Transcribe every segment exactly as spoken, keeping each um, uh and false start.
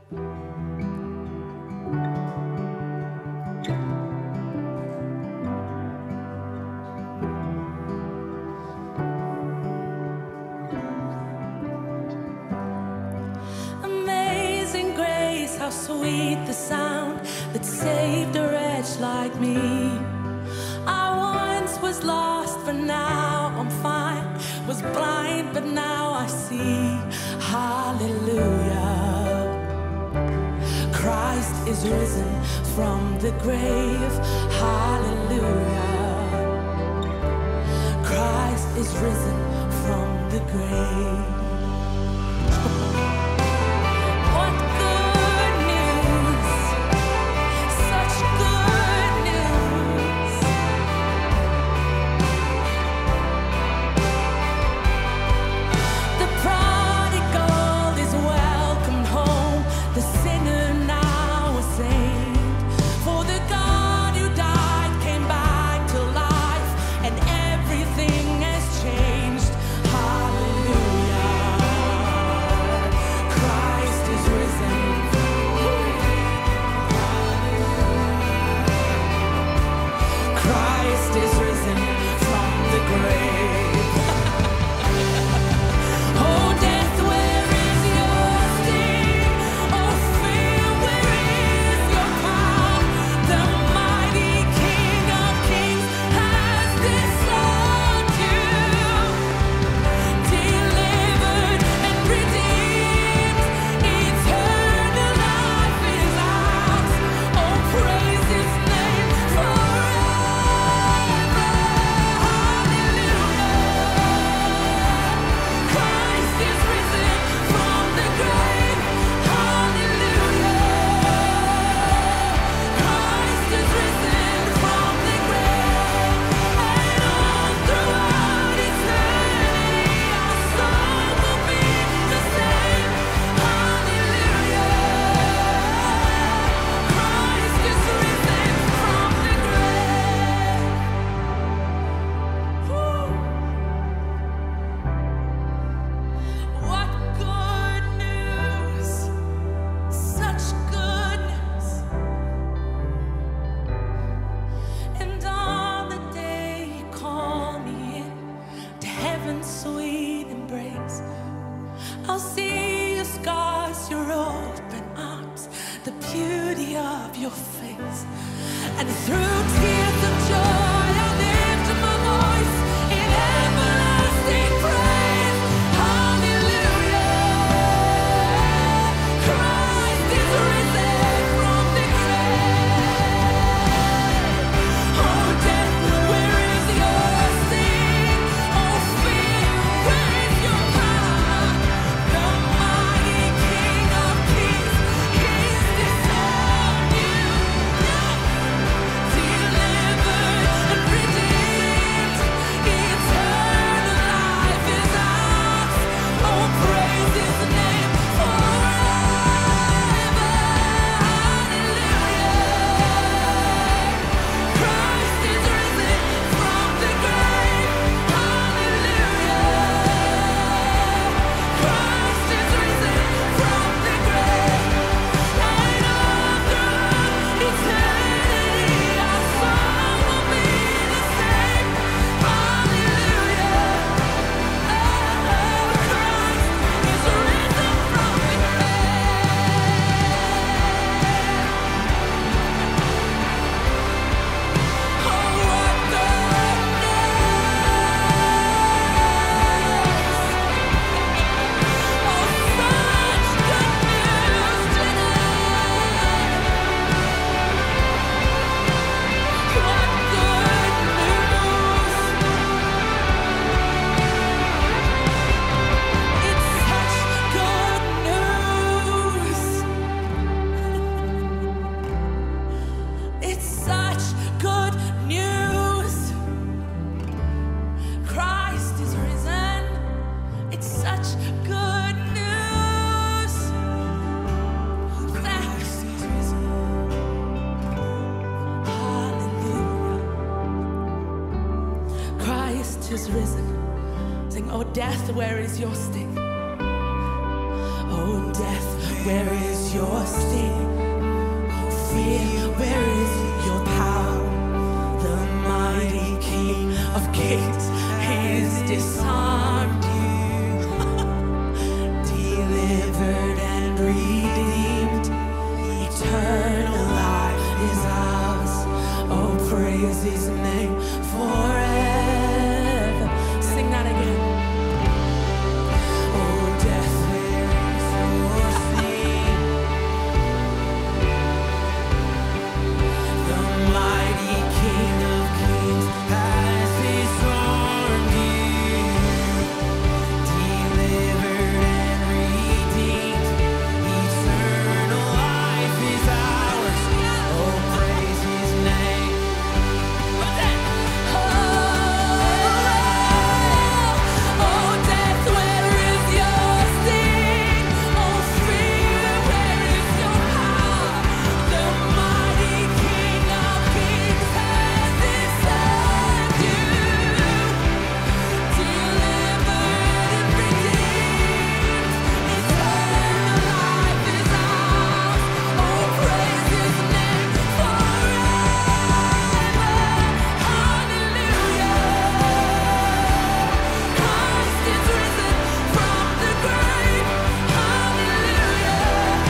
Amazing grace, how sweet the sound that saved a wretch like me. I once was lost, but now I'm fine. Was blind, but now I see. Hallelujah. Christ is risen from the grave. Hallelujah. Christ is risen from the grave. Sweet embrace, I'll see your scars, your open arms, the beauty of your face, and through tears of joy I'll lift my voice in everlasting praise. Hallelujah, Christ is risen from the grave. Oh death, where is your sting? Oh fear, where is your power? The mighty King of Kings, He's disowned you. Delivered and redeemed, eternal life is ours. Oh, praise His name forever. Hallelujah. Christ is risen from the grave. Hallelujah. Christ is risen from the grave. And all through eternity our song will be the same. Hallelujah. Oh, Christ is risen from the grave. Oh, what It's such good news. Christ is risen. It's such good news. Christ is risen. Hallelujah. Christ is risen. Sing, oh death, where is your sting? Oh death, where is is your sting? Oh, fear, where is your power? The mighty King of Kings is disarmed you, delivered and redeemed. Eternal life is ours. Oh, praise His name forever. Sing that again. Oh, death, where is your sting? The mighty King of Kings has disarmed you, delivered and redeemed. Eternal life is ours. Oh, praise His name. What's that? Oh, oh, death, where is your sting? Oh, fear, where is your power? The mighty King of Kings has disarmed you, delivered and redeemed. Eternal life is ours. Oh, praise His name forever. Hallelujah. Christ is risen from the grave. Hallelujah.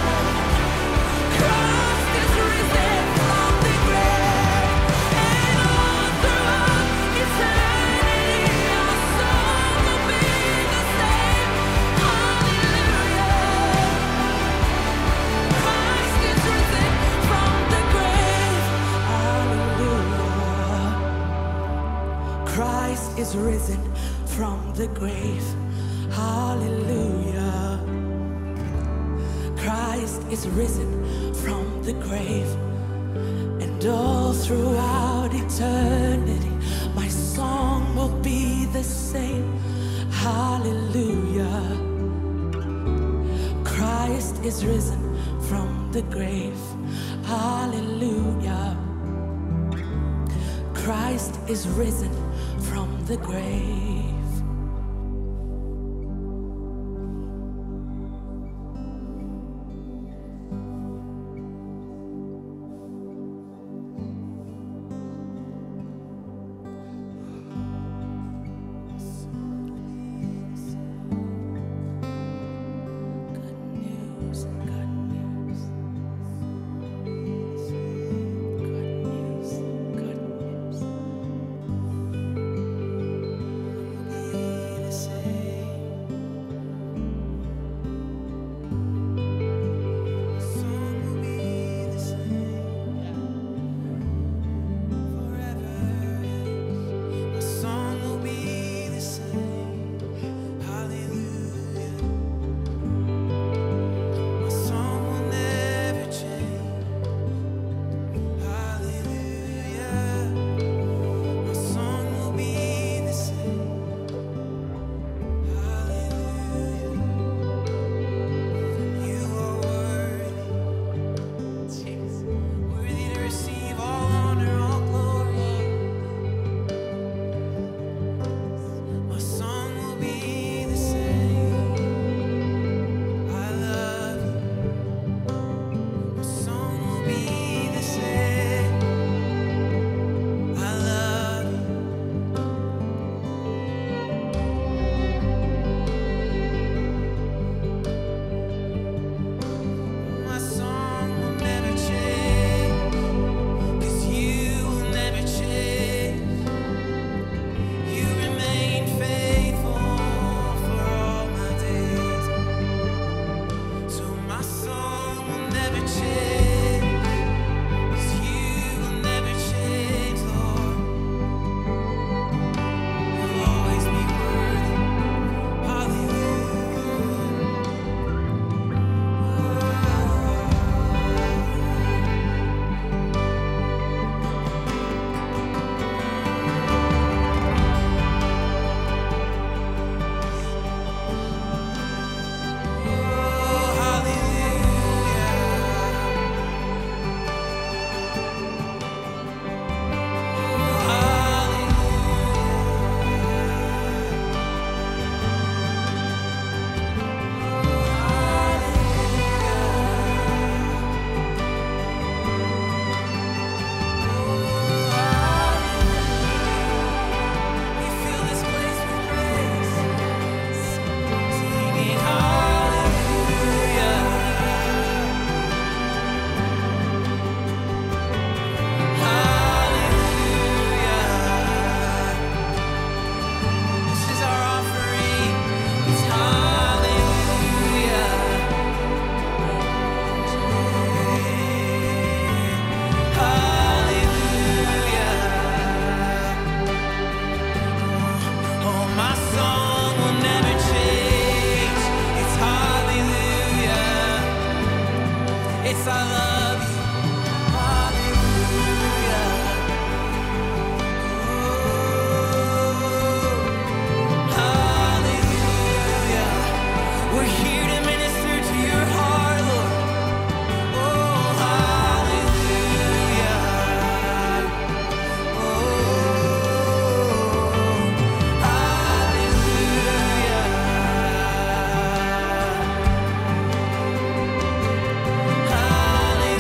Christ is risen from the grave. And all throughout eternity, our song will be the same. Hallelujah. Christ is risen from the grave. Hallelujah. Christ is risen from the grave. Hallelujah. Christ is risen from the grave. And all throughout eternity, my song will be the same. Hallelujah. Christ is risen from the grave. Hallelujah. Christ is risen from the grave. Good news, good news. Good news, good news. I love you. Hallelujah. Oh, hallelujah. We're here to minister to your heart, Lord. Oh, hallelujah. Oh, hallelujah. Hallelujah.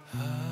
Ah.